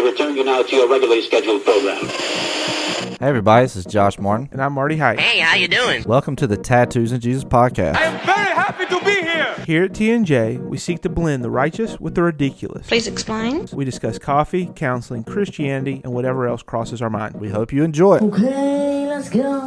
We return you now to your regularly scheduled program. Hey everybody, this is Josh Martin. And I'm Marty Height. Hey, how you doing? Welcome to the Tattoos and Jesus podcast. I am very happy to be here. Here at T&J, we seek to blend the righteous with the ridiculous. Please explain. We discuss coffee, counseling, Christianity, and whatever else crosses our mind. We hope you enjoy it. Okay, let's go.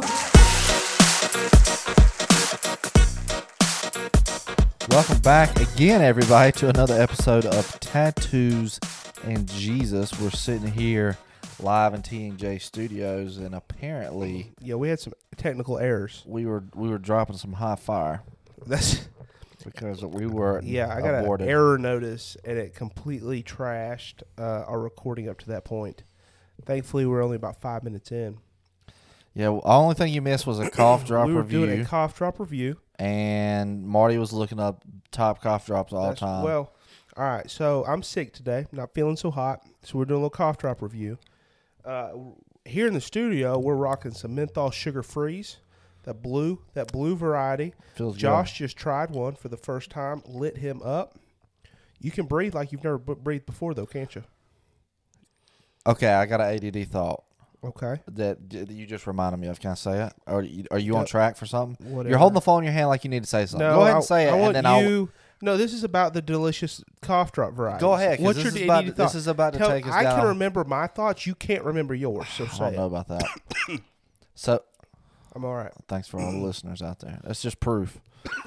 Welcome back again, everybody, to another episode of Tattoos and Jesus. We're sitting here live in T&J Studios, and apparently, Yeah, we had some technical errors. we were dropping some hot fire That's because we were I got aborted. an error notice, and it completely trashed our recording up to that point. Thankfully, we're only about 5 minutes in. Yeah, the only thing you missed was a cough drop we were review, doing a cough drop review. and Marty was looking up top cough drops all the time. Well, all right, so I'm sick today, not feeling so hot, so we're doing a little cough drop review. Here in the studio, we're rocking some menthol sugar freeze, that blue variety. Feels Josh just tried one for the first time, lit him up. You can breathe like you've never breathed before, though, can't you? Okay, I got an ADD thought Okay. that you just reminded me of. Can I say it? Or are you on track for something? Whatever. You're holding the phone in your hand like you need to say something. No, Go ahead and say it, I and want then you. No, this is about the delicious cough drop variety. Go ahead, 'cause What's this your is ADD about to- thought? this is about to take us I down. can remember my thoughts. You can't remember yours, so I say don't know it. about that. So, I'm all right. thanks for all the listeners out there. That's just proof.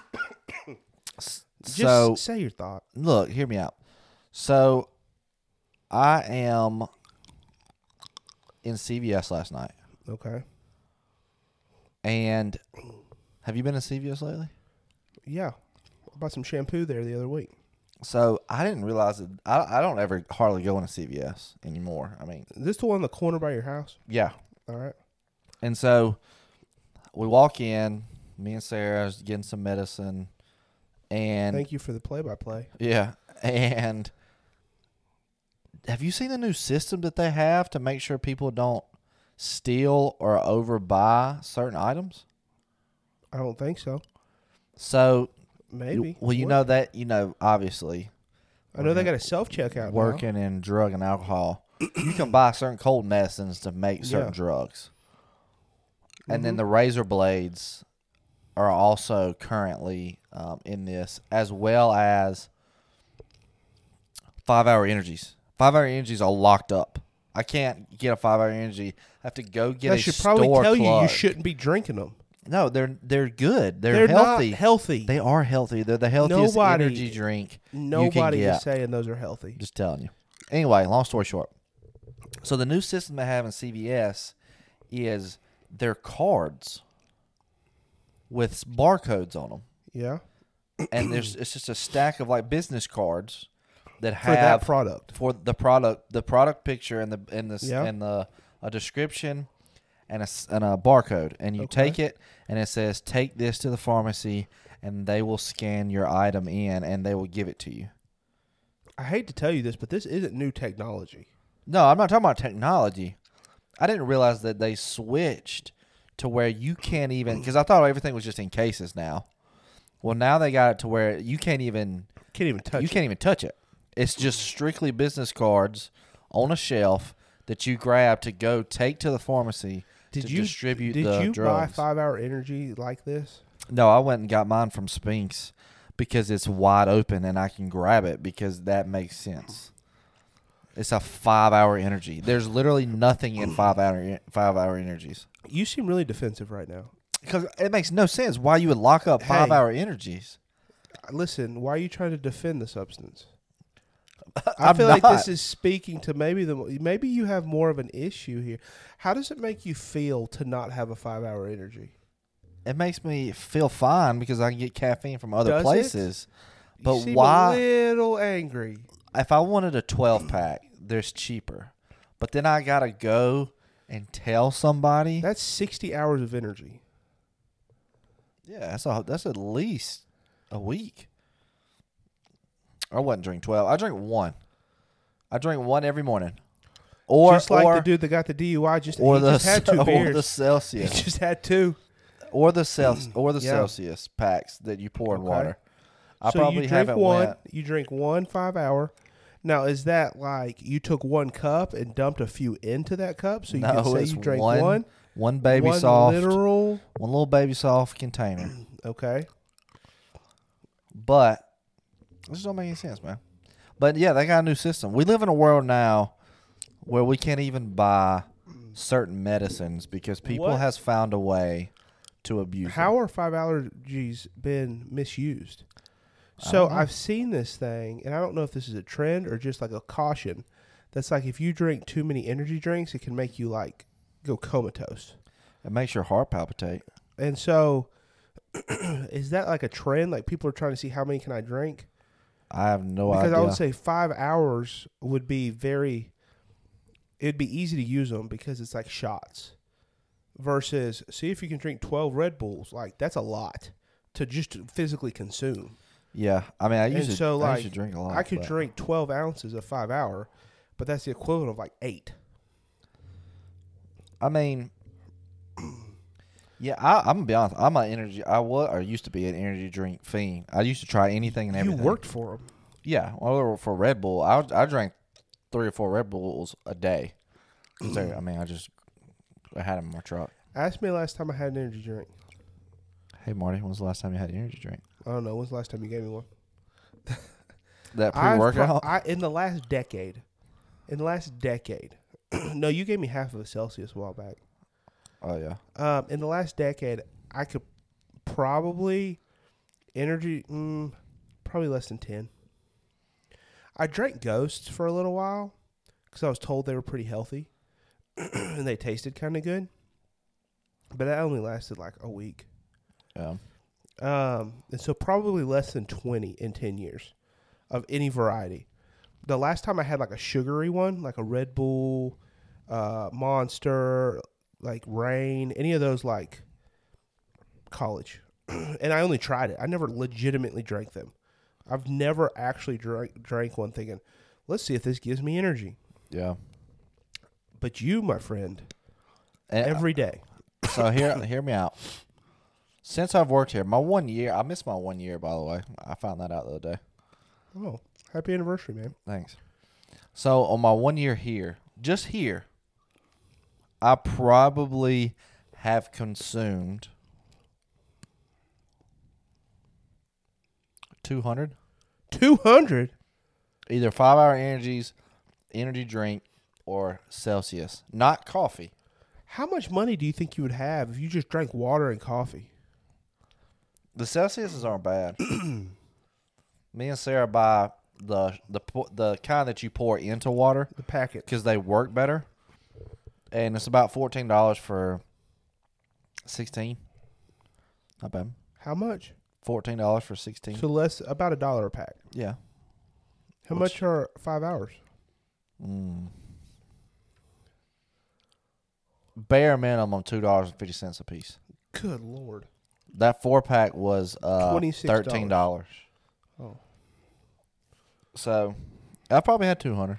Just So, say your thought. look, hear me out. So, I am in CVS last night, Okay. and have you been to CVS lately? Yeah. I bought some shampoo there the other week. So I didn't realize that I don't ever hardly go into CVS anymore. I mean, Is this the one in the corner by your house? yeah. All right. And so we walk in, me and Sarah's getting some medicine, and Thank you for the play-by-play. yeah, and have you seen the new system that they have to make sure people don't steal or overbuy certain items? I don't think so. So Maybe. you What? know that, obviously I know they got a self-checkout working in drug and alcohol, you can buy certain cold medicines to make certain Yeah. drugs. And Mm-hmm. then the razor blades are also currently in this, as well as 5-hour energies. 5-hour energies are locked up. I can't get a 5-hour energy. I have to go get That a should store probably tell you plug. shouldn't be drinking them. No, they're good. They're healthy. not healthy. They are healthy. They're the healthiest Nobody- energy drink you can Nobody get. is saying those are healthy. Just telling you. Anyway, long story short. So the new system they have in CVS is their cards with barcodes on them, Yeah. and it's just a stack of like business cards that For that have product. for the product picture and Yeah. a description and a barcode, and you Okay. take it and it says take this to the pharmacy and they will scan your item in and they will give it to you. I hate to tell you this, but this isn't new technology. No, I'm not talking about technology. I didn't realize that they switched to where you can't even, because I thought everything was just in cases now. Well, now they got it to where you can't even touch it. It's just strictly business cards on a shelf that you grab to go take to the pharmacy to distribute the Did you buy drugs. 5-hour energy like this? No, I went and got mine from Spinks because it's wide open and I can grab it because that makes sense. It's a 5-hour energy. There's literally nothing in 5-hour energies. You seem really defensive right now. Because it makes no sense why you would lock up 5-hour energies. Listen, why are you trying to defend the substance? I I'm feel like not. this is speaking to maybe you have more of an issue here. How does it make you feel to not have a 5-hour energy? It makes me feel fine because I can get caffeine from other Does it? places. But you seem why? a little angry. If I wanted a 12-pack, there's cheaper. But then I got to go and tell somebody. That's 60 hours of energy. Yeah, that's at least a week. I wouldn't drink 12. I drink one. I drink one every morning. Or Just like the dude that got the DUI, just had 2 beers. Or the Celsius. He just had 2. Or the Celsius packs that you pour in Okay. water. I so probably you drink haven't one. went. You drink one 5-hour. Now, is that like you took 1 cup and dumped a few into that cup, so you No, can say it's you drank one baby one soft, literal? one little baby soft container. Okay. But this don't make any sense, man. But yeah, they got a new system. We live in a world now where we can't even buy certain medicines because people What? has found a way to abuse How them. are 5 allergies been misused? So don't know. I've seen this thing, and I don't know if this is a trend or just like a caution. That's like if you drink too many energy drinks, it can make you like go comatose. It makes your heart palpitate. And so, is that like a trend? Like people are trying to see how many can I drink? I have no Because idea. I would say 5 hours would be it'd be easy to use them because it's like shots. Versus, see if you can drink 12 Red Bulls. Like that's a lot to just physically consume. Yeah, I mean, I And used, so, to, I like, used to drink a lot. I could but drink 12 ounces of 5 hour, but that's the equivalent of like 8. I mean, yeah, I'm gonna be honest. I'm an energy. I used to be an energy drink fiend. I used to try anything and You everything. worked for them. Yeah, well, for Red Bull, I drank 3 or 4 Red Bulls a day. So, I mean, I had them in my truck. Ask me the last time I had an energy drink. Hey, Marty, when was the last time you had an energy drink? I don't know. When's the last time you gave me one? That I've pre-workout? in the last decade. No, you gave me half of a Celsius a while back. Oh, yeah. In the last decade, I could probably probably less than 10. I drank Ghosts for a little while because I was told they were pretty healthy and they tasted kind of good. But that only lasted like a week. Yeah. And so probably less than 20 in 10 years of any variety. The last time I had like a sugary one, like a Red Bull, Monster, like Reign, any of those, like college. And I only tried it. I never legitimately drank them. I've never actually drank one thinking, let's see if this gives me energy. Yeah. But you, my friend, And, every day. So hear me out. Since I've worked here, my 1 year, I missed my 1 year, by the way. I found that out the other day. Oh, happy anniversary, man. Thanks. So on my 1 year here, just here, I probably have consumed 200 200? either 5 hour energy drink, or Celsius, not coffee. How much money do you think you would have if you just drank water and coffee? The Celsiuses aren't bad. Me and Sarah buy the kind that you pour into water The packet. because they work better, and it's about $14 for 16. Not bad. How much? $14 for 16. So less, about $1 a pack. Yeah. How much are 5 hours? Bare minimum $2.50 a piece. Good Lord. That 4-pack was $26. $13. Oh. So I probably had 200.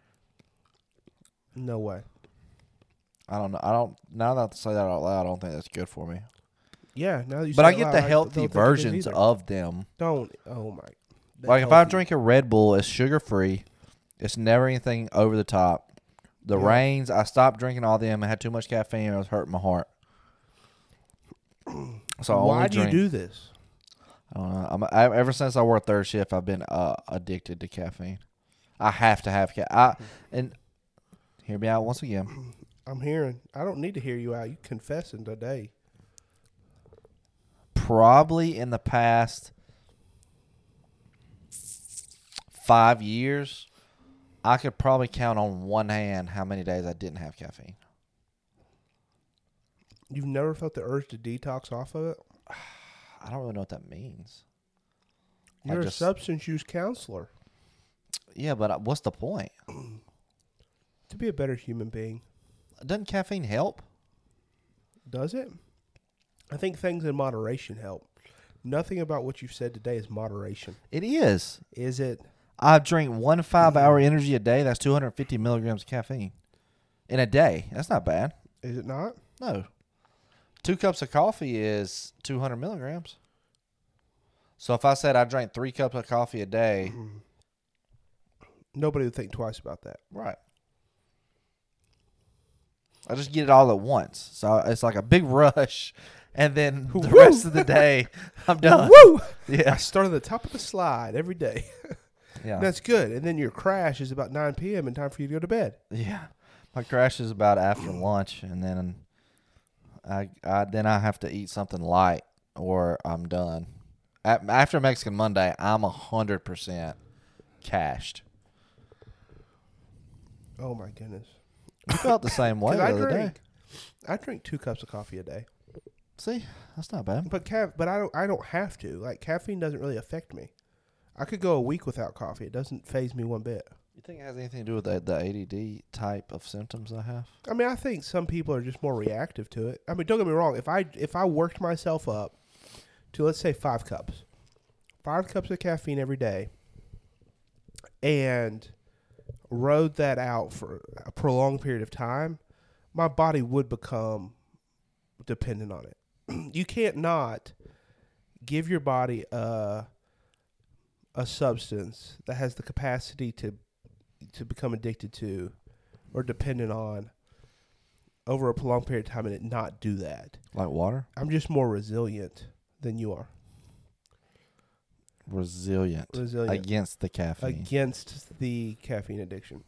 No way. I don't know. I don't. Now that I say that out loud, I don't think that's good for me. Yeah, now that you But say I it get loud, the don't healthy think it is versions either. of them. Don't. Oh, my. Like if I drink a Red Bull, it's sugar free. It's never anything over the top. The Yeah. Reigns, I stopped drinking all them. I had too much caffeine. It was hurting my heart. So I Why only do you drink, do this? I don't know. Ever since I worked third shift, I've been addicted to caffeine. I have to have and hear me out once again. I'm hearing. I don't need to hear you out. You confessing today. Probably in the past 5 years, I could probably count on one hand how many days I didn't have caffeine. You've never felt the urge to detox off of it? I don't really know what that means. You're a substance use counselor. Yeah, but what's the point? To be a better human being. Doesn't caffeine help? Does it? I think things in moderation help. Nothing about what you've said today is moderation. It is. Is it? I drink 1 5-hour energy a day. That's 250 milligrams of caffeine in a day. That's not bad. Is it not? No. 2 cups of coffee is 200 milligrams. So if I said I drank 3 cups of coffee a day, Nobody would think twice about that. Right. I just get it all at once. So it's like a big rush. And then the rest of the day, I'm done. Woo! Yeah. I start at the top of the slide every day. Yeah. That's good. And then your crash is about 9 p.m. and time for you to go to bed. Yeah. My crash is about after lunch, and then I have to eat something light, or I'm done. After Mexican Monday, I'm 100% cashed. Oh, my goodness. You felt the same way the other day. I drink 2 cups of coffee a day. See, that's not bad. But I don't have to. Like, caffeine doesn't really affect me. I could go a week without coffee. It doesn't faze me one bit. You think it has anything to do with the ADD type of symptoms I have? I mean, I think some people are just more reactive to it. I mean, don't get me wrong. If I worked myself up to, let's say, 5 cups of caffeine every day, and rode that out for a prolonged period of time, my body would become dependent on it. You can't not give your body a substance that has the capacity to become addicted to or dependent on over a prolonged period of time and it not do that. Like water? I'm just more resilient than you are. Resilient. Against the caffeine. Against the caffeine addiction.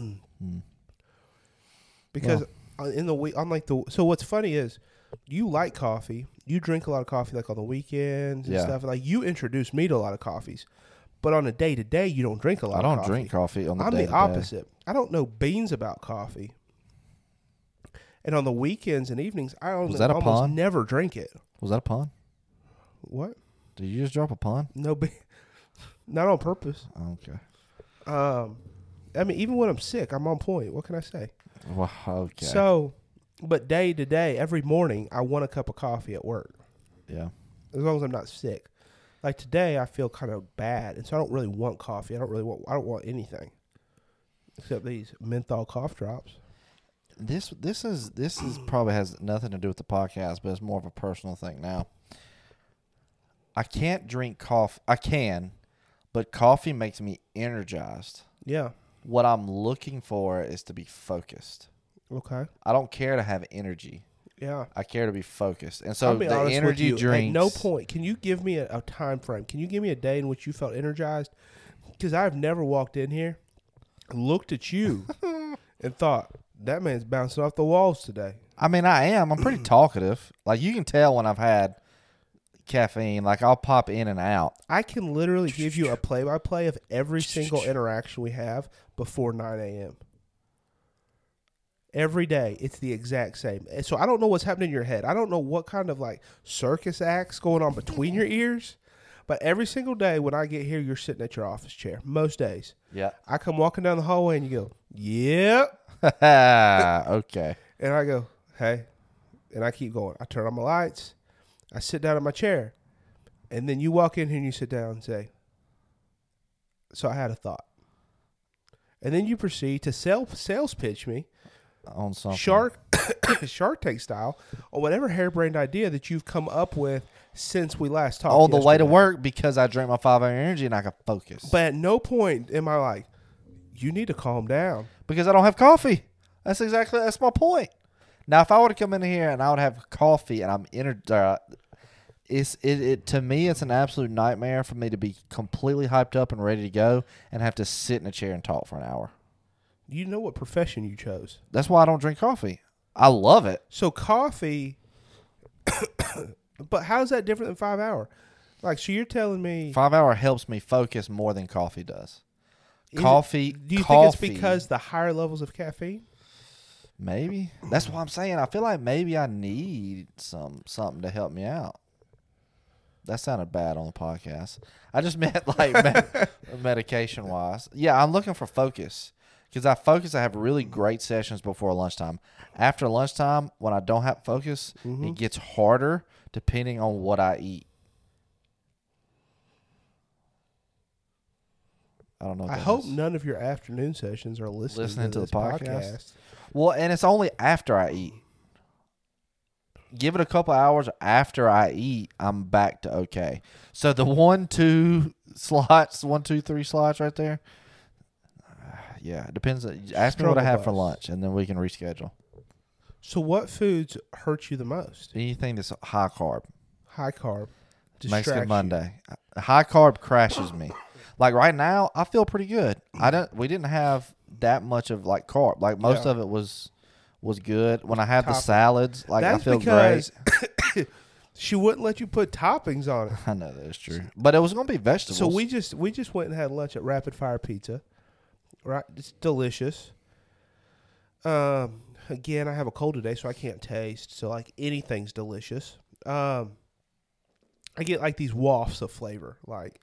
Because in the week, so what's funny is you like coffee. You drink a lot of coffee like on the weekends and stuff. Like you introduced me to a lot of coffees. But on a day-to-day, you don't drink a lot of coffee. I don't drink coffee on the day-to-day. I'm the opposite. I don't know beans about coffee. And on the weekends and evenings, I almost never drink it. Was that a pun? What? Did you just drop a pun? No, not on purpose. Okay. I mean, even when I'm sick, I'm on point. What can I say? Well, okay. So, but day to day, every morning, I want a cup of coffee at work. Yeah. As long as I'm not sick. Like today, I feel kind of bad, and so I don't really want coffee. I don't want anything except these menthol cough drops. This is probably has nothing to do with the podcast, but it's more of a personal thing now. I can't drink coffee. I can, but coffee makes me energized. Yeah. What I'm looking for is to be focused. Okay. I don't care to have energy. Yeah. I care to be focused. And so I'll be the honest energy with you, drinks. at no point, can you give me a time frame? Can you give me a day in which you felt energized? Because I've never walked in here, looked at you, and thought, that man's bouncing off the walls today. I mean, I am. I'm pretty talkative. Like, you can tell when I've had caffeine. Like, I'll pop in and out. I can literally give you a play-by-play of every single interaction we have before 9 a.m. Every day, it's the exact same. And so I don't know what's happening in your head. I don't know what kind of like circus acts going on between your ears. But every single day when I get here, you're sitting at your office chair. Most days. Yeah. I come walking down the hallway and you go, yep. Okay. And I go, hey. And I keep going. I turn on my lights. I sit down in my chair. And then you walk in here and you sit down and say, so I had a thought. And then you proceed to sales pitch me On something. Shark Tank style or whatever harebrained idea that you've come up with since we last talked. On the way to work because I drink my 5-hour energy and I can focus. But at no point am I like, you need to calm down. Because I don't have coffee. That's my point. Now, if I were to come in here and I would have coffee and I'm to me, it's an absolute nightmare for me to be completely hyped up and ready to go and have to sit in a chair and talk for an hour. You know what profession you chose. That's why I don't drink coffee. I love it. So coffee, but how is that different than 5 hour? Like, so you're telling me 5 hour helps me focus more than coffee does. Do you Coffee, think it's because the higher levels of caffeine? Maybe. That's what I'm saying. I feel like maybe I need something to help me out. That sounded bad on the podcast. I just meant like medication wise. Yeah, I'm looking for focus. Because I have really great sessions before lunchtime. After lunchtime, when I don't have focus, it gets harder depending on what I eat. I don't know. I hope none of your afternoon sessions are listening to the this podcast. Well, and it's only after I eat. Give it a couple hours after I eat, I'm back to okay. So the 1, 2, 3 slots right there, Yeah, it depends. Ask me what I have for Struggle bus. lunch, and then we can reschedule. So what foods hurt you the most? Anything that's high carb. High carb. Mexican distracts you. Monday. High carb crashes me. Like right now, I feel pretty good. We didn't have that much of like carb. Like most Yeah. of it was good. When I had the Topping. salads, like That's I feel because great. she wouldn't let you put toppings on it. I know that's true, but it was gonna be vegetables. So we just went and had lunch at Rapid Fire Pizza. Right, it's delicious. Again, I have a cold today, so I can't taste. So like anything's delicious. I get like these wafts of flavor, like.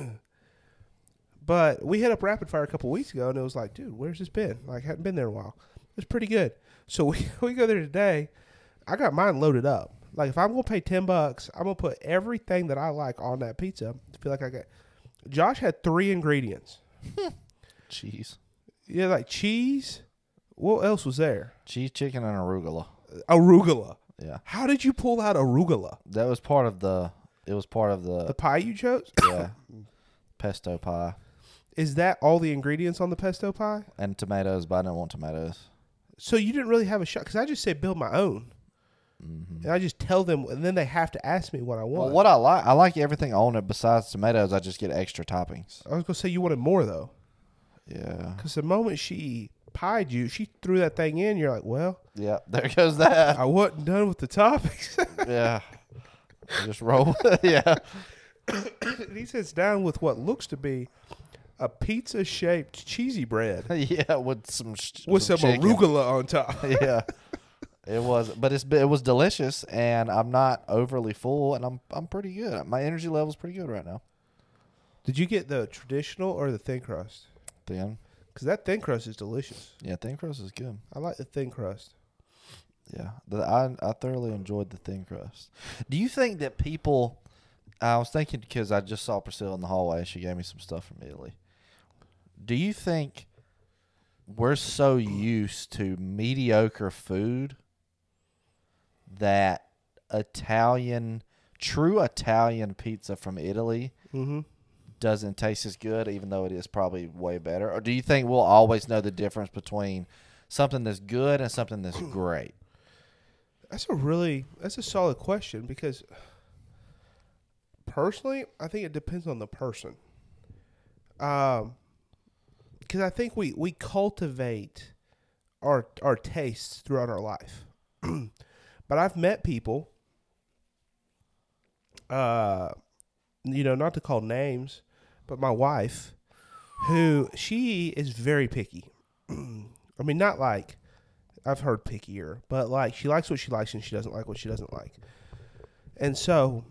But we hit up Rapid Fire a couple weeks ago, and it was like, dude, where's this been? Like, hadn't been there in a while. It was pretty good. So we go there today. I got mine loaded up. Like, if I'm gonna pay $10, I'm gonna put everything that I like on that pizza. I feel like I got. Josh had 3 ingredients. cheese, Yeah, like cheese. What else was there? cheese, chicken, and arugula. Arugula. Yeah, How did you pull out arugula? that was part of the. It was part of The the pie you chose? yeah, pesto pie Is that all the ingredients on the pesto pie? and tomatoes, but I didn't want tomatoes. So you didn't really have a shot because I just say build my own, and I just tell them, and then they have to ask me what I want. Well, what I like everything on it besides tomatoes. I just get extra toppings. I was gonna say you wanted more though, Yeah, because the moment she pied you, she threw that thing in. You're like, well, yeah. There goes that. I wasn't done with the toppings. Yeah, just roll. Yeah, And he sits down with what looks to be a pizza-shaped cheesy bread yeah, with some some chicken. arugula on top. Yeah, it was, but it was delicious, and I'm not overly full, and I'm pretty good. My energy level's pretty good right now. Did you get the traditional or the thin crust? Thin, Because that thin crust is delicious. yeah, thin crust is good. I like the thin crust. Yeah, I thoroughly enjoyed the thin crust. Do you think that people? I was thinking because I just saw Priscilla in the hallway. She gave me some stuff from Italy. Do you think we're so used to mediocre food that true Italian pizza from Italy doesn't taste as good, even though it is probably way better? Or do you think we'll always know the difference between something that's good and something that's great? That's a solid question because personally, I think it depends on the person. Because I think we cultivate our tastes throughout our life. But I've met people, not to call names, but my wife, who she is very picky. I mean, not like I've heard pickier, but like she likes what she likes and she doesn't like what she doesn't like. And so,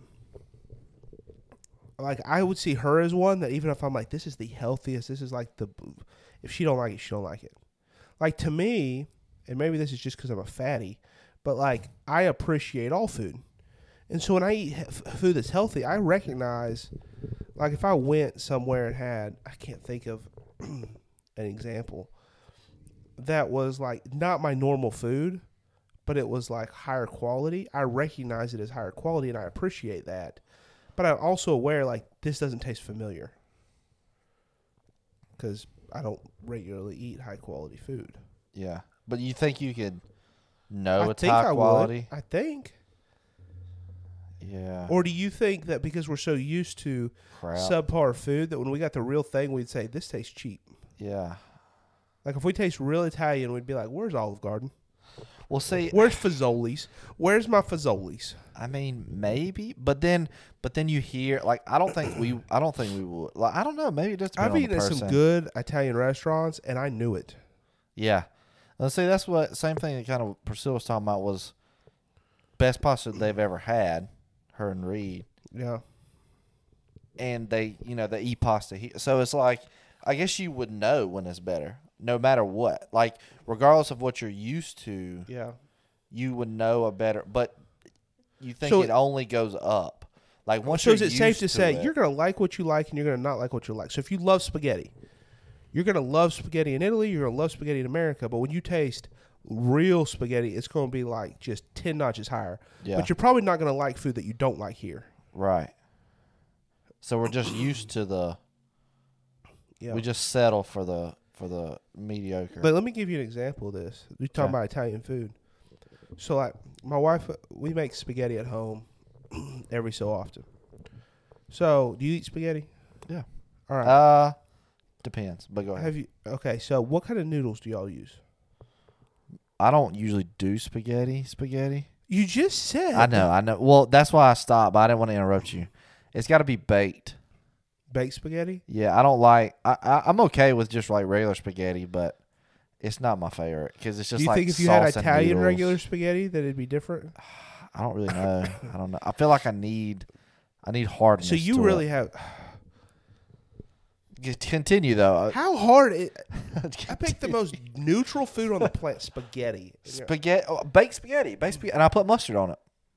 like, I would see her as one that even if I'm like, this is the healthiest, this is like if she don't like it, she don't like it. Like, to me, and maybe this is just because I'm a fatty, but like, I appreciate all food. And so when I eat food that's healthy, I recognize, like, if I went somewhere and had, I can't think of an example, that was like not my normal food, but it was like higher quality, I recognize it as higher quality and I appreciate that. But I'm also aware, like, this doesn't taste familiar because I don't regularly eat high quality food. Yeah, but you think you could know I it's think high I quality? would. I think. Yeah. Or do you think that because we're so used to Crap. subpar food that when we got the real thing, we'd say, this tastes cheap? Yeah. Like, if we taste real Italian, we'd be like, where's Olive Garden? Well, see, Where's Fazoli's? Where's my Fazoli's? I mean, maybe, but then you hear, like, I don't think we would. Like, I don't know. Maybe it just depends I've on the eaten at person. some good Italian restaurants, and I knew it. Yeah. Let's see. That's what same thing that kind of Priscilla was talking about was best pasta they've ever had. Her and Reed, Yeah. and they eat pasta here. So it's like, I guess you would know when it's better, no matter what. Like, regardless of what you're used to, Yeah. you would know a better. But you think So it only goes up. Like, once So you're is it safe to used say it- you're going to like what you like and you're going to not like what you like? So if you love spaghetti, you're going to love spaghetti in Italy, you're going to love spaghetti in America, but when you taste real spaghetti, it's going to be like just 10 notches higher. Yeah. But you're probably not going to like food that you don't like here. Right. So we're just used to the. Yeah. We just settle for the for the mediocre. But let me give you an example of this. We're talking Okay. about Italian food. So, like, my wife, we make spaghetti at home every so often. So, do you eat spaghetti? Yeah. All right. Depends, but go ahead. Have you? Okay. So, what kind of noodles do y'all use? I don't usually do spaghetti. You just said. I know. Well, that's why I stopped, but I didn't want to interrupt you. It's got to be baked. Baked spaghetti. Yeah, I don't like. I'm okay with just like regular spaghetti, but it's not my favorite because it's just Do you like think if you had sauce and Italian noodles. regular spaghetti that it'd be different? I don't really know. I don't know. I feel like I need hardness. So you to really it. have. Continue though. How hard? I picked the most neutral food on the planet: spaghetti. Spaghetti, baked spaghetti, and I put mustard on it.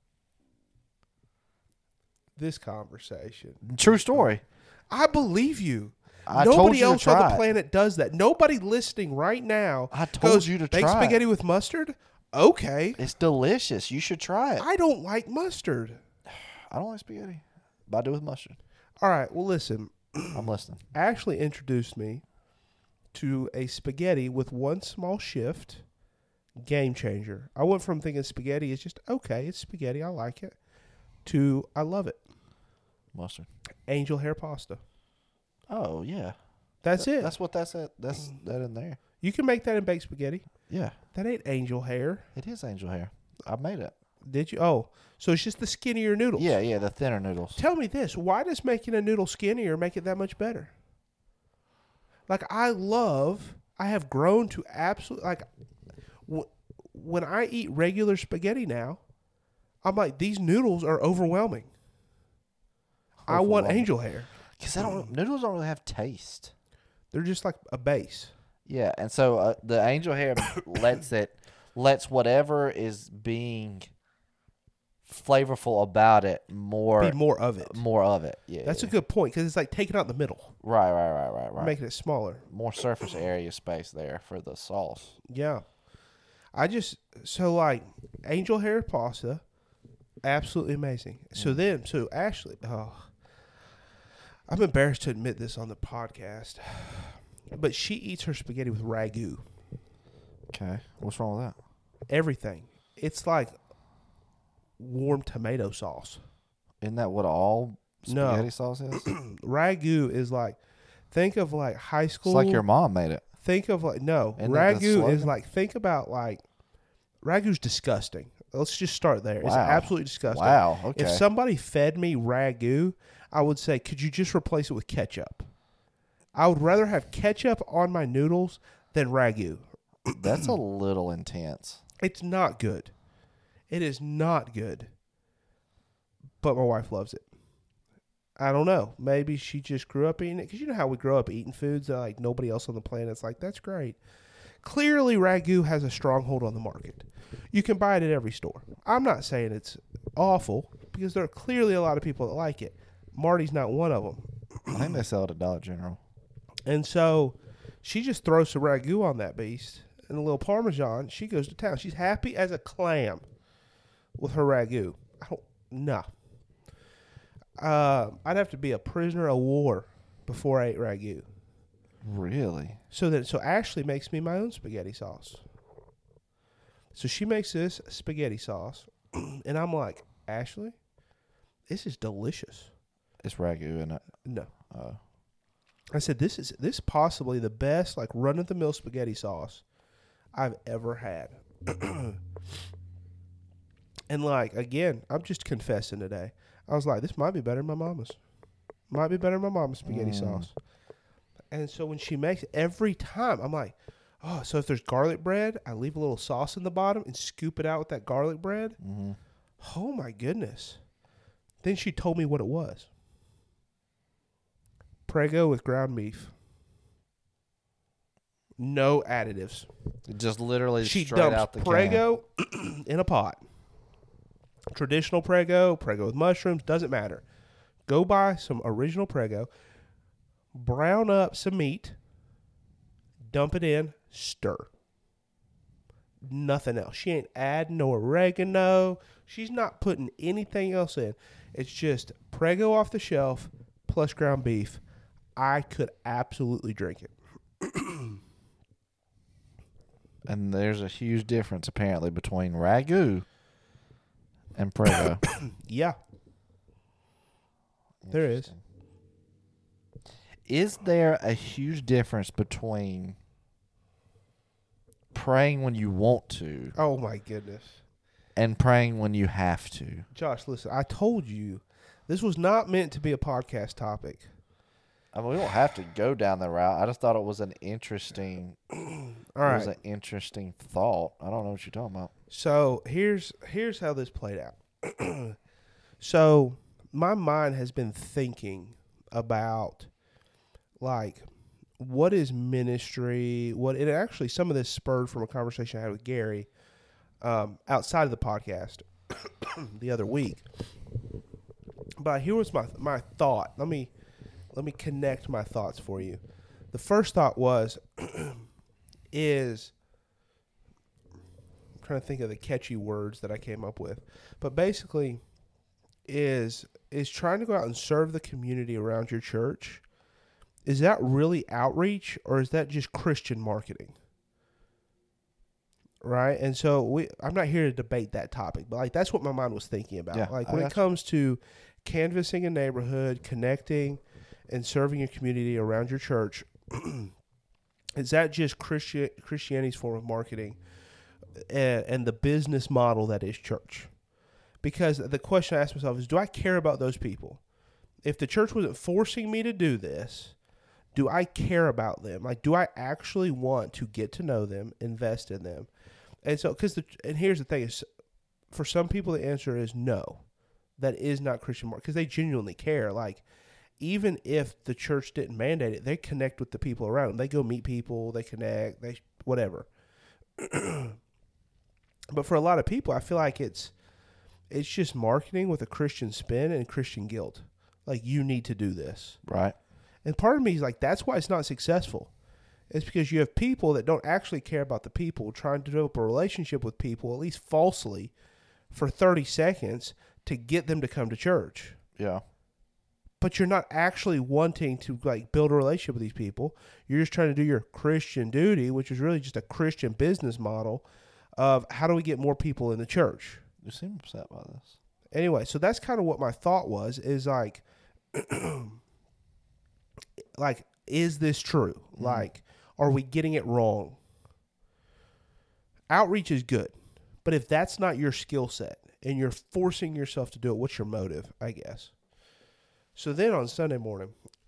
This conversation. True story. I believe you. I told Nobody you to else on try the it. planet does that. Nobody listening right now. I told goes, you to baked try it." spaghetti with mustard. Okay. It's delicious. You should try it. I don't like mustard. I don't like spaghetti, but I do with mustard. All right. Well, listen. I'm listening. Ashley introduced me to a spaghetti with one small shift. Game changer. I went from thinking spaghetti is just okay, it's spaghetti, I like it, to I love it. Mustard. Angel hair pasta. Oh yeah. That's it. That's what that's at. That's that in there. You can make that in baked spaghetti. Yeah, That ain't angel hair. it is angel hair. I made it. Did you? Oh, so it's just the skinnier noodles. Yeah, the thinner noodles. Tell me this: why does making a noodle skinnier make it that much better? Like I have grown to absolutely like. When I eat regular spaghetti now, I'm like, these noodles are overwhelming. I want Overwhelming. angel hair. Because noodles don't really have taste. They're just like a base. Yeah, and so the angel hair lets whatever is being flavorful about it Be more more of it. more of it. Yeah, That's yeah. a good point because it's like taking out the middle, right. making it smaller. More surface area space there for the sauce. Yeah. So like angel hair pasta, absolutely amazing. So Ashley, I'm embarrassed to admit this on the podcast, but she eats her spaghetti with ragu. Okay, what's wrong with that? Everything. It's like warm tomato sauce. Isn't that what all No. spaghetti sauce is? Ragu is like, think of like high It's school. like your mom made it. Think of like, no, Isn't that the ragu is slogan? like, think about like, ragu's disgusting. Let's just start there. It's Wow. absolutely disgusting. Wow. Okay. If somebody fed me ragu, I would say, could you just replace it with ketchup? I would rather have ketchup on my noodles than ragu. That's a little intense. It's not good. It is not good. But my wife loves it. I don't know. Maybe she just grew up eating it. Because you know how we grow up eating foods that like nobody else on the planet's like, that's great. Clearly, ragu has a stronghold on the market. You can buy it at every store. I'm not saying it's awful because there are clearly a lot of people that like it. Marty's not one of them. I think they sell it at Dollar General. And so she just throws some ragu on that beast and a little Parmesan. She goes to town. She's happy as a clam with her ragu. No. I'd have to be a prisoner of war before I ate ragu. Really? So Ashley makes me my own spaghetti sauce. So she makes this spaghetti sauce, and I'm like, Ashley, this is delicious. It's ragu in it. No. Oh. I said, this is possibly the best like run of the mill spaghetti sauce I've ever had. And like again, I'm just confessing today. I was like, this might be better than my mama's. Might be better than my mama's spaghetti sauce. And so when she makes it, every time, I'm like, oh, so if there's garlic bread, I leave a little sauce in the bottom and scoop it out with that garlic bread. Mm-hmm. Oh my goodness. Then she told me what it was. Prego with ground beef. No additives. Just literally She straight dumps out the can. Prego in a pot. Traditional Prego, Prego with mushrooms, doesn't matter. Go buy some original Prego, brown up some meat, dump it in, stir. Nothing else. She ain't adding no oregano. She's not putting anything else in. It's just Prego off the shelf plus ground beef. I could absolutely drink it. And there's a huge difference apparently between ragu and Prego. Yeah. There is. Is there a huge difference between praying when you want to Oh, my goodness. and praying when you have to? Josh, listen, I told you this was not meant to be a podcast topic. I mean, we don't have to go down that route. I just thought it was an interesting All right. It was an interesting thought. I don't know what you're talking about. So here's how this played out. So my mind has been thinking about like what is ministry? What it actually some of this spurred from a conversation I had with Gary outside of the podcast the other week. But here was my thought. Let me connect my thoughts for you. The first thought was is I'm trying to think of the catchy words that I came up with. But basically is trying to go out and serve the community around your church. Is that really outreach or is that just Christian marketing? Right? And so I'm not here to debate that topic, but like that's what my mind was thinking about. Yeah, like when it comes to canvassing a neighborhood, connecting and serving your community around your church, is that just Christianity's form of marketing and the business model that is church? Because the question I ask myself is, do I care about those people? If the church wasn't forcing me to do this, do I care about them? Like, do I actually want to get to know them, invest in them? And so, and here's the thing is, for some people, the answer is no. That is not Christian marketing because they genuinely care. Like, even if the church didn't mandate it, they connect with the people around them. They go meet people, they connect, they whatever. But for a lot of people, I feel like it's just marketing with a Christian spin and Christian guilt. Like, you need to do this. Right. And part of me is like, that's why it's not successful. It's because you have people that don't actually care about the people, trying to develop a relationship with people, at least falsely, for 30 seconds to get them to come to church. Yeah. But you're not actually wanting to like build a relationship with these people. You're just trying to do your Christian duty, which is really just a Christian business model of how do we get more people in the church. You seem upset by this. Anyway, so that's kind of what my thought was, is like, like, is this true? Mm-hmm. Like, are we getting it wrong? Outreach is good, but if that's not your skill set and you're forcing yourself to do it, what's your motive, I guess? So then on Sunday morning,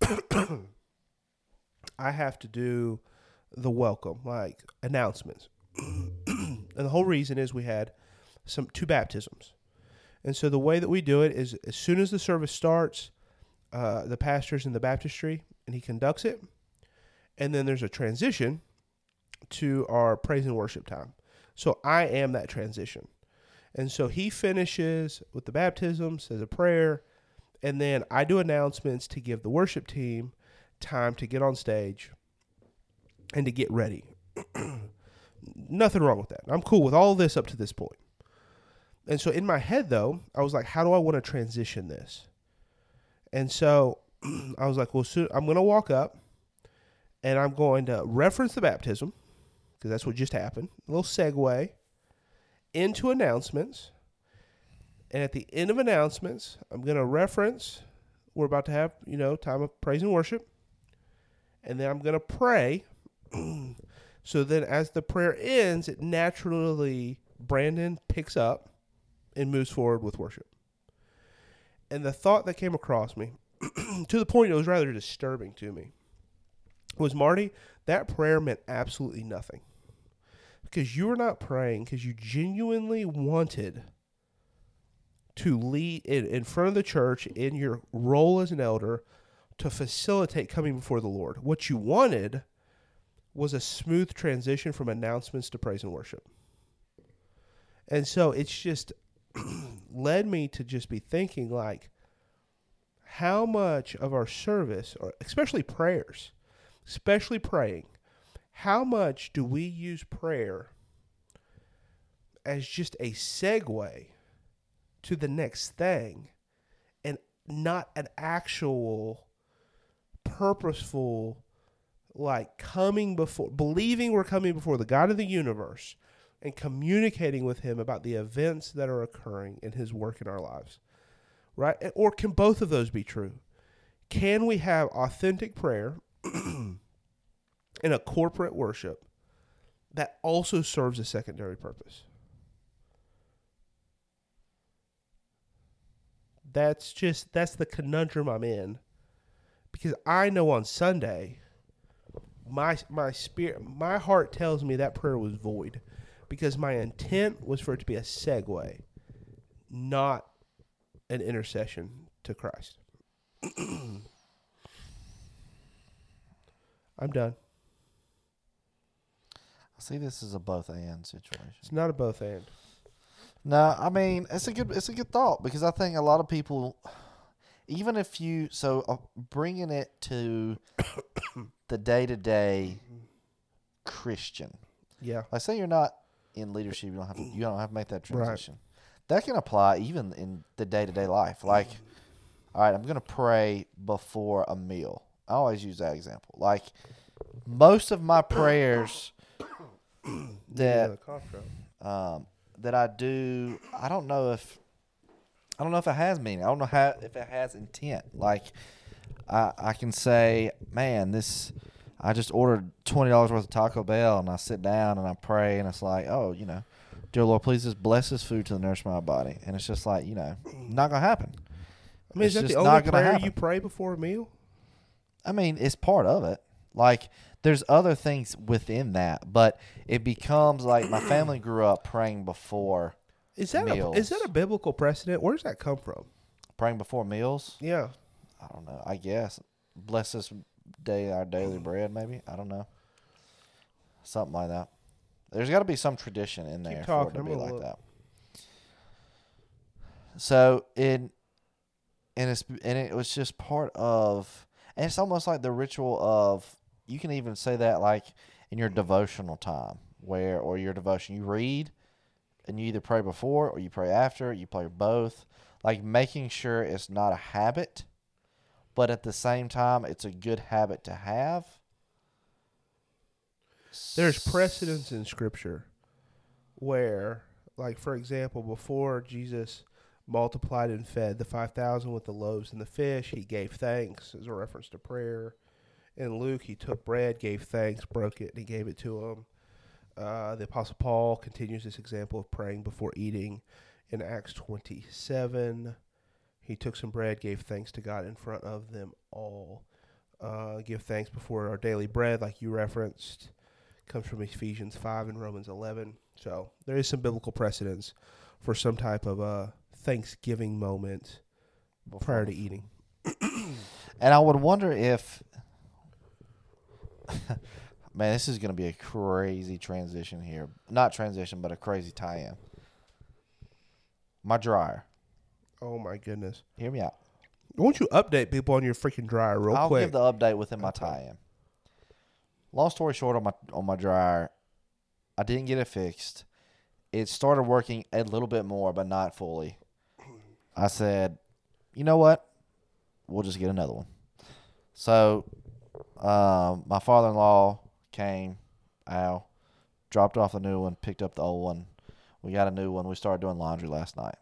I have to do the welcome, like announcements. And the whole reason is we had two baptisms. And so the way that we do it is as soon as the service starts, the pastor's in the baptistry and he conducts it. And then there's a transition to our praise and worship time. So I am that transition. And so he finishes with the baptism, says a prayer, and then I do announcements to give the worship team time to get on stage and to get ready. Nothing wrong with that. I'm cool with all this up to this point. And so in my head, though, I was like, how do I want to transition this? And so I was like, well, I'm going to walk up and I'm going to reference the baptism because that's what just happened. A little segue into announcements. And at the end of announcements, I'm going to reference, we're about to have, time of praise and worship. And then I'm going to pray. So then as the prayer ends, it naturally, Brandon picks up and moves forward with worship. And the thought that came across me, to the point it was rather disturbing to me, was, Marty, that prayer meant absolutely nothing. Because you were not praying because you genuinely wanted to lead in front of the church in your role as an elder to facilitate coming before the Lord. What you wanted was a smooth transition from announcements to praise and worship. And so it's just led me to just be thinking like, how much of our service, or especially prayers, especially praying, how much do we use prayer as just a segue to the next thing and not an actual purposeful like believing we're coming before the God of the universe and communicating with him about the events that are occurring in his work in our lives, right? Or can both of those be true? Can we have authentic prayer in a corporate worship that also serves a secondary purpose? That's the conundrum I'm in, because I know on Sunday, my heart tells me that prayer was void, because my intent was for it to be a segue, not an intercession to Christ. I'm done. I see this as a both and situation. It's not a both and. No, I mean it's a good thought, because I think a lot of people, even if you bringing it to the day-to-day Christian. Yeah. Like, say you're not in leadership, you don't have to make that transition. Right. That can apply even in the day-to-day life. Like, all right, I'm going to pray before a meal. I always use that example. Like, most of my prayers that I do, I don't know if it has meaning. I don't know if it has intent. Like, I can say, man, I just ordered $20 worth of Taco Bell, and I sit down and I pray, and it's like, oh, dear Lord, please just bless this food to nourish my body. And it's just like, not going to happen. I mean, is that the only prayer you pray before a meal? I mean, it's part of it. Like, there's other things within that, but it becomes like my family grew up praying before meals. Is that a biblical precedent? Where does that come from? Praying before meals? Yeah. I don't know. I guess. Bless this day our daily bread, maybe? I don't know. Something like that. There's got to be some tradition in there for it to be like that. So, it was just part of, and it's almost like the ritual of, you can even say that like in your devotional time, or your devotion, you read and you either pray before or you pray after, you pray both, like making sure it's not a habit, but at the same time, it's a good habit to have. There's precedence in Scripture where, like, for example, before Jesus multiplied and fed the 5,000 with the loaves and the fish, he gave thanks as a reference to prayer. In Luke, he took bread, gave thanks, broke it, and he gave it to them. The Apostle Paul continues this example of praying before eating in Acts 27. He took some bread, gave thanks to God in front of them all. Give thanks before our daily bread, like you referenced, comes from Ephesians 5 and Romans 11. So there is some biblical precedence for some type of Thanksgiving moment prior to eating. And I would wonder if, man, this is going to be a crazy transition here. Not transition, but a crazy tie-in. My dryer. Oh, my goodness. Hear me out. Why don't you update people on your freaking dryer real quick? I'll give the update within my tie-in. Long story short, on my dryer, I didn't get it fixed. It started working a little bit more, but not fully. I said, you know what? We'll just get another one. So, my father-in-law came, Al, dropped off the new one, picked up the old one. We got a new one. We started doing laundry last night.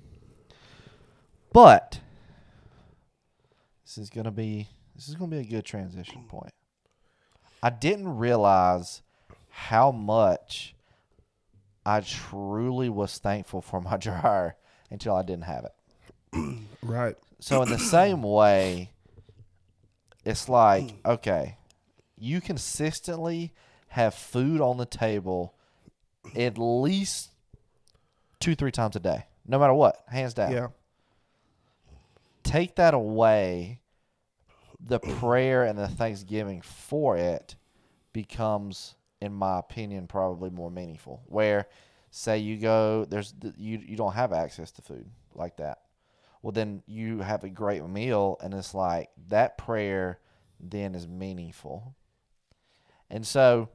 But this is gonna be a good transition point. I didn't realize how much I truly was thankful for my dryer until I didn't have it. Right. So in the same way, it's like, okay, you consistently have food on the table at least 2-3 times a day, no matter what, hands down. Yeah. Take that away, the prayer and the thanksgiving for it becomes, in my opinion, probably more meaningful. Where, say you go, you don't have access to food like that. Well, then you have a great meal, and it's like that prayer then is meaningful. And so,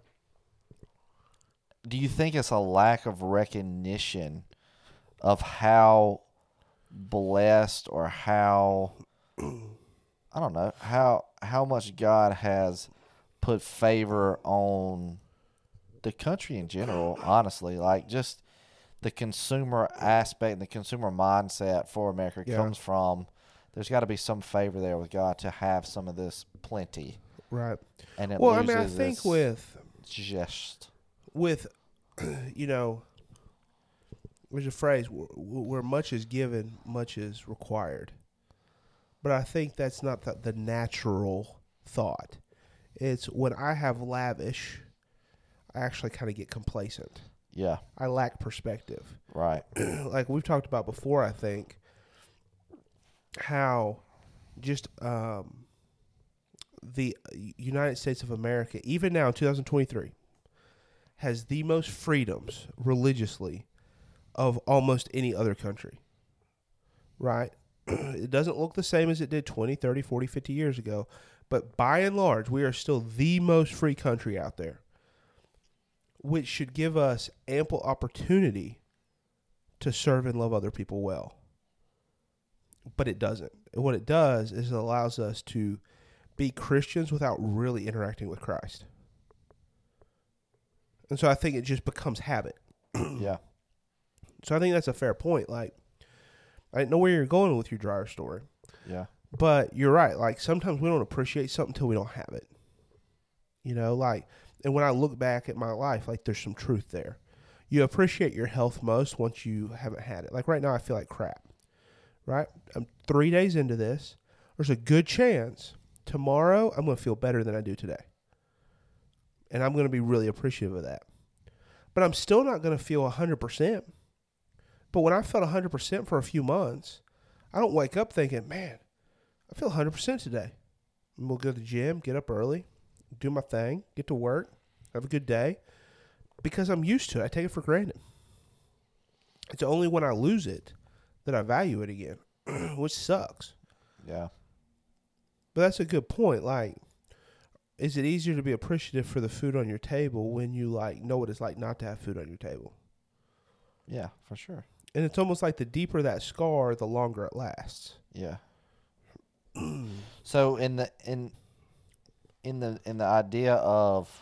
do you think it's a lack of recognition of how blessed, or how, I don't know, how much God has put favor on the country in general, honestly. Like, just the consumer aspect, the consumer mindset for America comes from, there's got to be some favor there with God to have some of this plenty. Right. And it Well, I loses mean, I think just with you know, there's a phrase where much is given, much is required. But I think that's not the natural thought. It's when I have lavish, I actually kind of get complacent. yeah, I lack perspective. right. Like we've talked about before, I think, how just the United States of America, even now in 2023, has the most freedoms religiously of almost any other country, right? It doesn't look the same as it did 20, 30, 40, 50 years ago, but by and large, we are still the most free country out there, which should give us ample opportunity to serve and love other people well. But it doesn't. What it does is it allows us to be Christians without really interacting with Christ. And so I think it just becomes habit. Yeah. So I think that's a fair point. Like, I didn't know where you're going with your dryer story. Yeah. But you're right. Like, sometimes we don't appreciate something until we don't have it. You know, like, and when I look back at my life, like, there's some truth there. You appreciate your health most once you haven't had it. Like, right now, I feel like crap. Right? I'm 3 days into this. There's a good chance tomorrow I'm going to feel better than I do today. And I'm going to be really appreciative of that. But I'm still not going to feel 100%. But when I felt 100% for a few months, I don't wake up thinking, man, I feel 100% today. And we'll go to the gym, get up early, do my thing, get to work, have a good day. Because I'm used to it. I take it for granted. It's only when I lose it that I value it again, which sucks. Yeah. But that's a good point. Like, is it easier to be appreciative for the food on your table when you like know what it's like not to have food on your table? Yeah, for sure. And it's almost like the deeper that scar, the longer it lasts. Yeah. So in the idea of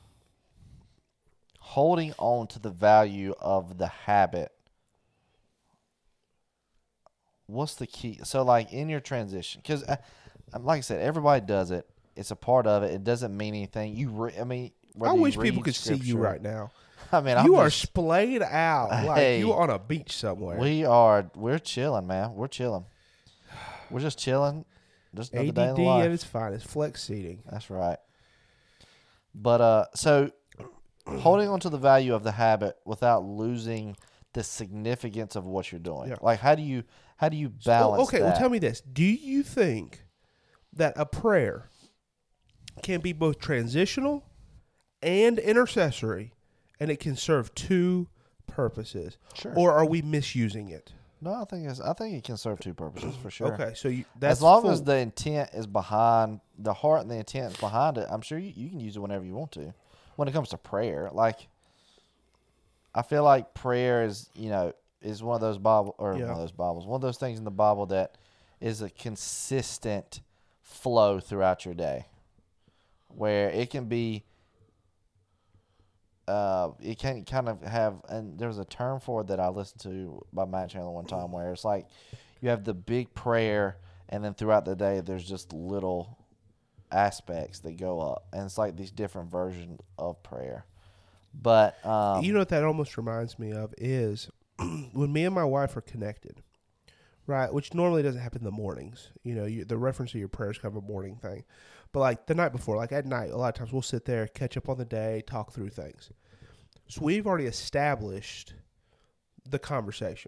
holding on to the value of the habit, what's the key? So, like, in your transition, because like I said, everybody does it. It's a part of it. It doesn't mean anything. I wish people could see you right now. I mean, you are splayed out like you on a beach somewhere. We're chilling, man. We're chilling. We're just chilling. Just another day in ADD the life. at its finest. Flex seating. That's right. But so holding on to the value of the habit without losing the significance of what you're doing. Yeah. Like, how do you balance okay, that? well, tell me this. Do you think that a prayer can be both transitional and intercessory, and it can serve two purposes? Sure. Or are we misusing it? No, I think it can serve two purposes for sure. Okay, so that's as long as the intent is behind the heart and the intent is behind it, I'm sure you can use it whenever you want to. When it comes to prayer, like, I feel like prayer is one of those one of those things in the Bible that is a consistent flow throughout your day, where it can be. It can kind of have, and there's a term for it that I listened to by Matt Chandler one time, where it's like you have the big prayer, and then throughout the day there's just little aspects that go up, and it's like these different versions of prayer. But you know what that almost reminds me of is when me and my wife are connected, right? Which normally doesn't happen in the mornings. You know, the reference to your prayer is kind of a morning thing. But like the night before, like at night, a lot of times we'll sit there, catch up on the day, talk through things. So we've already established the conversation.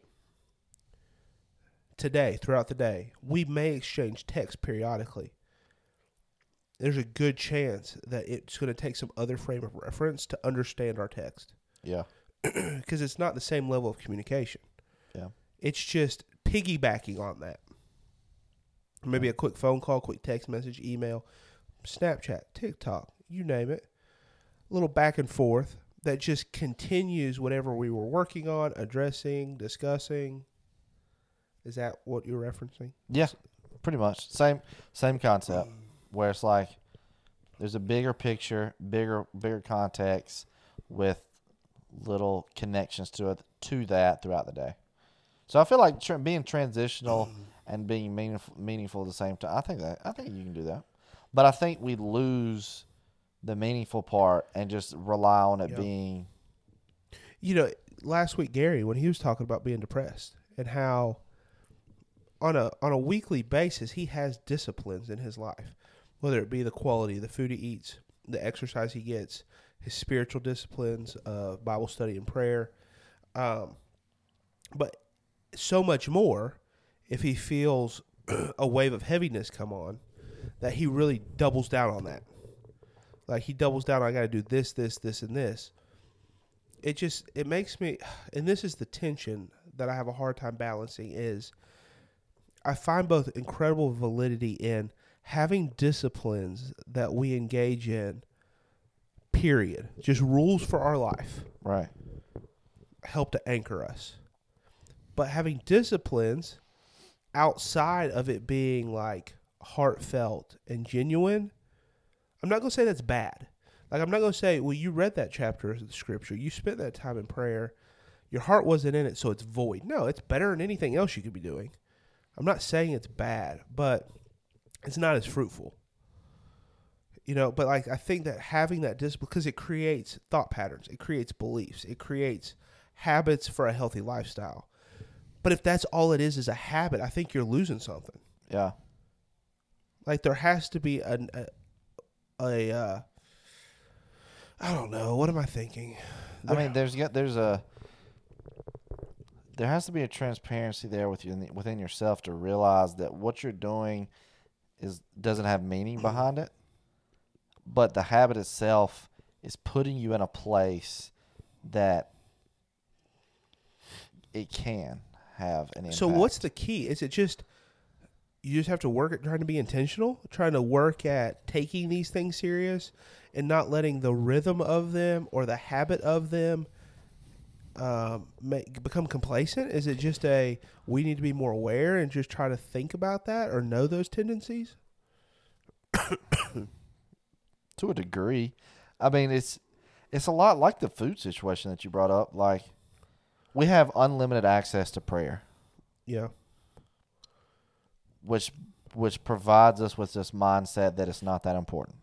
Today, throughout the day, we may exchange texts periodically. There's a good chance that it's going to take some other frame of reference to understand our text. yeah, Because it's not the same level of communication. yeah, It's just piggybacking on that. Maybe a quick phone call, quick text message, email, Snapchat, TikTok, you name it. A little back and forth that just continues whatever we were working on, addressing, discussing. Is that what you're referencing? yeah, pretty much same concept. Where it's like, There's a bigger picture, bigger context with little connections to that throughout the day. So I feel like being transitional and being meaningful at the same time. I think you can do that, but I think we lose the meaningful part and just rely on it being. Last week Gary, when he was talking about being depressed and how on a weekly basis he has disciplines in his life, whether it be the quality of the food he eats, the exercise he gets, his spiritual disciplines of Bible study and prayer, but so much more if he feels a wave of heaviness come on, that he really doubles down on that. Like he doubles down, I got to do this, this, this, and this. It makes me, and this is the tension that I have a hard time balancing, is I find both incredible validity in having disciplines that we engage in, period, just rules for our life. Right. Help to anchor us. But having disciplines outside of it being like heartfelt and genuine, I'm not going to say that's bad. Like, I'm not going to say, well, you read that chapter of the scripture, you spent that time in prayer, your heart wasn't in it, so it's void. No, it's better than anything else you could be doing. I'm not saying it's bad, but it's not as fruitful. But like, I think that having that discipline, because it creates thought patterns, it creates beliefs, it creates habits for a healthy lifestyle. But if that's all it is a habit, I think you're losing something. Yeah. Like there has to be I don't know. What am I thinking? I mean, there has to be a transparency there within yourself to realize that what you're doing doesn't have meaning behind it, but the habit itself is putting you in a place that it can have an impact. So what's the key? Is it just you just have to work at trying to be intentional, trying to work at taking these things serious and not letting the rhythm of them or the habit of them become complacent? Is it just we need to be more aware and just try to think about that or know those tendencies? To a degree. I mean, it's a lot like the food situation that you brought up. Like, we have unlimited access to prayer. Yeah. Which provides us with this mindset that it's not that important.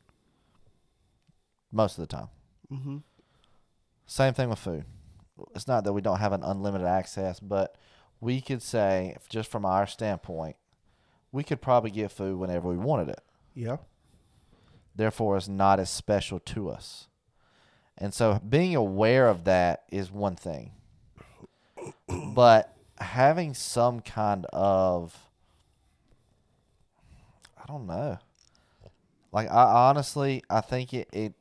Most of the time. Mm-hmm. Same thing with food. It's not that we don't have an unlimited access, but we could say, just from our standpoint, we could probably get food whenever we wanted it. Yeah. Therefore, it's not as special to us. And so being aware of that is one thing. But having some kind of, I don't know. Like, I think it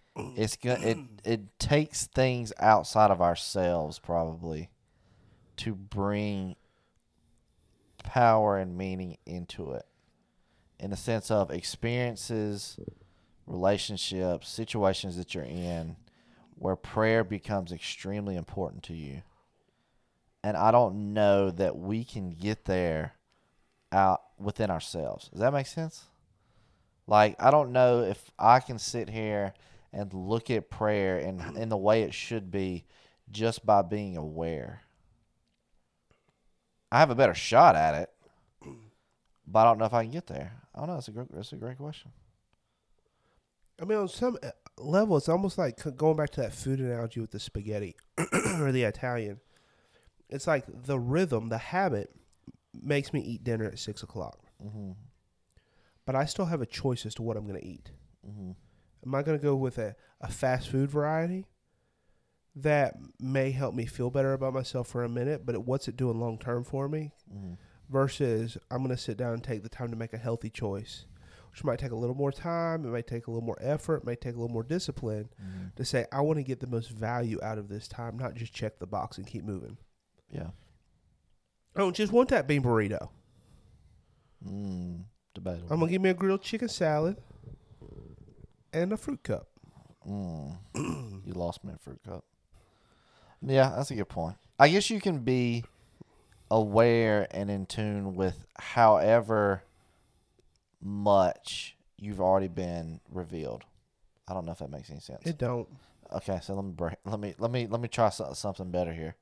takes things outside of ourselves probably to bring power and meaning into it, in the sense of experiences, relationships, situations that you're in where prayer becomes extremely important to you. And I don't know that we can get there out within ourselves. Does that make sense? Like, I don't know if I can sit here and look at prayer in the way it should be just by being aware. I have a better shot at it, but I don't know if I can get there. I don't know. That's a great question. I mean, on some level, it's almost like going back to that food analogy with the spaghetti or the Italian. It's like the rhythm, the habit makes me eat dinner at 6 o'clock. Mm-hmm. But I still have a choice as to what I'm going to eat. Mm-hmm. Am I going to go with a fast food variety that may help me feel better about myself for a minute, but what's it doing long term for me? Mm-hmm. Versus I'm going to sit down and take the time to make a healthy choice, which might take a little more time, it might take a little more effort, it might take a little more discipline to say, I want to get the most value out of this time, not just check the box and keep moving. Yeah. I don't just want that bean burrito. Debatable. I'm going to give me a grilled chicken salad and a fruit cup. You lost me at fruit cup. Yeah, that's a good point. I guess you can be aware and in tune with however much you've already been revealed. I don't know if that makes any sense. It don't. Okay, so let me try something better here.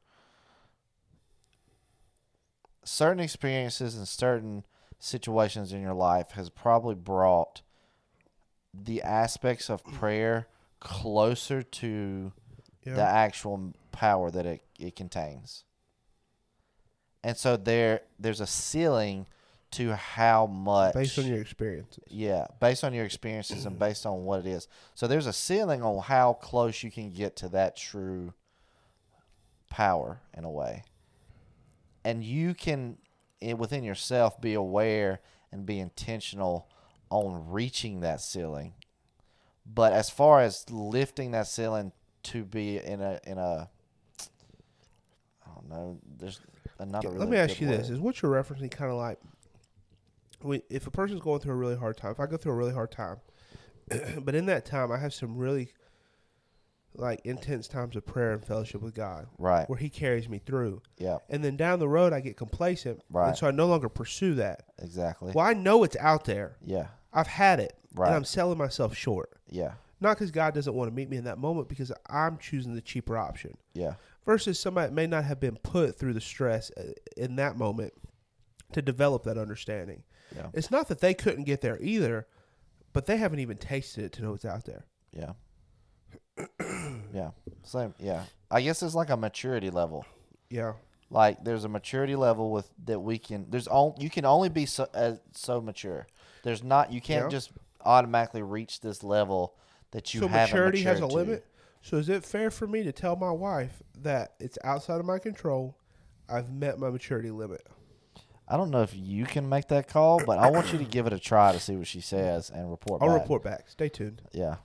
Certain experiences and certain situations in your life has probably brought the aspects of prayer closer to Yeah. the actual power that it contains. And so there's a ceiling to how much Based on your experiences. Yeah, based on your experiences and based on what it is. So there's a ceiling on how close you can get to that true power in a way. And you can, within yourself, be aware and be intentional on reaching that ceiling. But as far as lifting that ceiling to be in a I don't know, there's not a really Let me ask good you this: word. is what you're referencing kind of like if a person's going through a really hard time? If I go through a really hard time, but in that time I have some really like intense times of prayer and fellowship with God, Right. where He carries me through, Yeah, and then down the road I get complacent, Right. and so I no longer pursue that. exactly. Well, I know it's out there. Yeah, I've had it, Right. and I'm selling myself short. yeah, Not because God doesn't want to meet me in that moment, because I'm choosing the cheaper option. yeah, Versus somebody that may not have been put through the stress in that moment to develop that understanding. yeah, It's not that they couldn't get there either, but they haven't even tasted it to know it's out there. yeah. Yeah, same. Yeah, I guess it's like a maturity level. Yeah. Like there's a maturity level with that we can. You can only be so mature. There's not you can't Yeah. just automatically reach this level that you So haven't maturity has a matured to. limit. So is it fair for me to tell my wife that it's outside of my control? I've met my maturity limit. I don't know if you can make that call, but I want you to give it a try to see what she says and report I'll back. report back. Stay tuned. Yeah.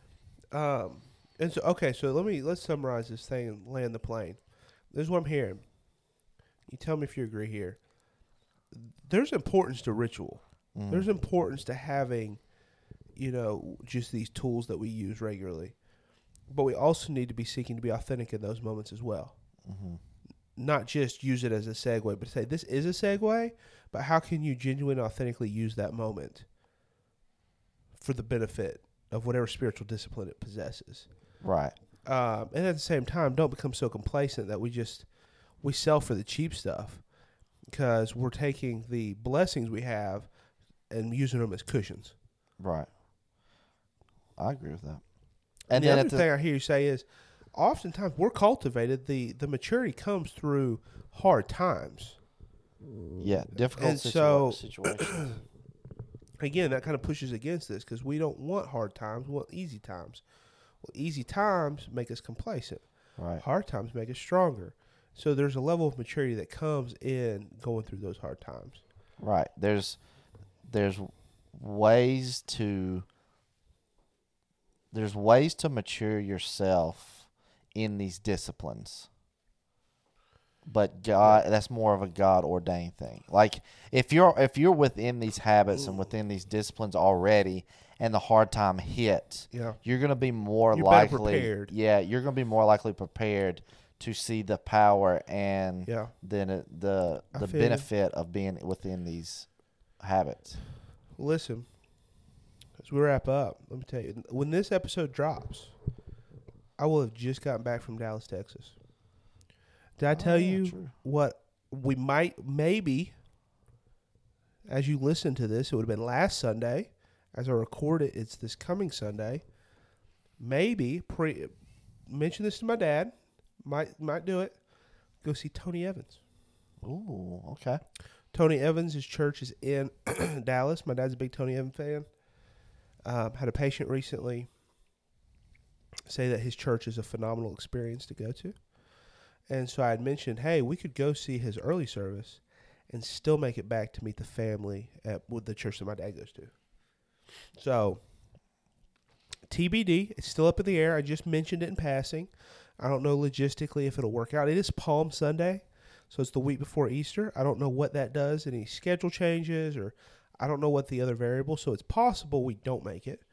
And so so let's summarize this thing and land the plane. This is what I'm hearing. You tell me if you agree here. There's importance to ritual. Mm. There's importance to having, just these tools that we use regularly. But we also need to be seeking to be authentic in those moments as well. Mm-hmm. Not just use it as a segue, but say this is a segue, but how can you genuinely and authentically use that moment for the benefit of whatever spiritual discipline it possesses? Right. And at the same time, don't become so complacent that we sell for the cheap stuff, because we're taking the blessings we have and using them as cushions. Right. I agree with that. And then the at other thing I hear you say is, oftentimes we're cultivated. The maturity comes through hard times. yeah, difficult And so- situations. Again, that kind of pushes against this, because we don't want hard times. We want easy times. Well, easy times make us complacent. Right. Hard times make us stronger. So there's a level of maturity that comes in going through those hard times. Right. There's ways to mature yourself in these disciplines. But God, that's more of a God ordained thing. Like if you're within these habits and within these disciplines already, and the hard time hits, Yeah. you're going to be more You're better likely. prepared. Yeah, you're going to be more likely prepared to see the power and Yeah. then the I feel you. benefit of being within these habits. Listen, as we wrap up, let me tell you, when this episode drops, I will have just gotten back from Dallas, Texas. Did I tell yeah, you true. what we maybe, as you listen to this, it would have been last Sunday. As I record it, it's this coming Sunday. Maybe mention this to my dad. Might do it. Go see Tony Evans. Ooh, okay. Tony Evans, his church is in Dallas. My dad's a big Tony Evans fan. Had a patient recently say that his church is a phenomenal experience to go to. And so I had mentioned, hey, we could go see his early service and still make it back to meet the family with the church that my dad goes to. So, TBD, it's still up in the air. I just mentioned it in passing. I don't know logistically if it'll work out. It is Palm Sunday, so it's the week before Easter. I don't know what that does, any schedule changes, or I don't know what the other variable. So it's possible we don't make it.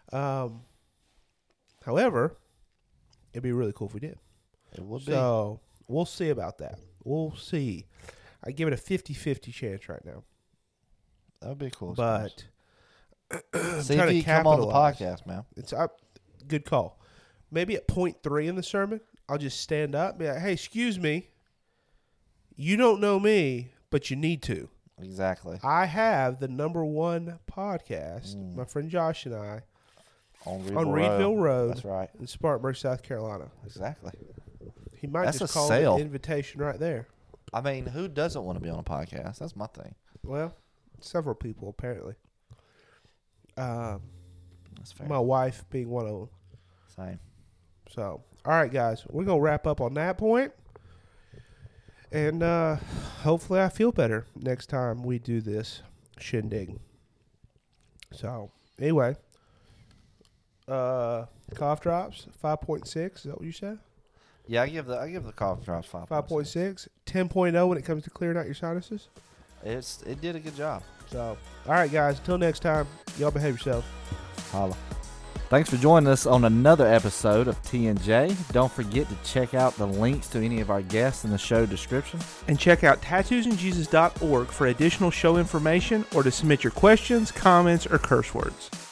However, it'd be really cool if we did. It would be. So we'll see about that. We'll see. I give it a 50-50 chance right now. That would be a cool. But See trying if to you come on the capitalize. podcast, man. It's good call. Maybe at point 3 in the sermon, I'll just stand up and be like, hey, excuse me. You don't know me, but you need to. Exactly. I have the #1 podcast, my friend Josh and I, On Reedville Road. That's right. In Spartanburg, South Carolina. Exactly. He might That's just a call sale. it an invitation right there. I mean, who doesn't want to be on a podcast? That's my thing. Well, several people apparently. That's fair. My wife being one of them. Same. So, all right, guys, we're gonna wrap up on that point, and hopefully, I feel better next time we do this shindig. So, anyway, cough drops 5.6. Is that what you said? Yeah, I give the cough drops 5.6. 5.6, 10.0 when it comes to clearing out your sinuses. It did a good job. So, all right, guys, until next time, y'all behave yourselves. Holla. Thanks for joining us on another episode of T&J. Don't forget to check out the links to any of our guests in the show description. And check out tattoosandjesus.org for additional show information or to submit your questions, comments, or curse words.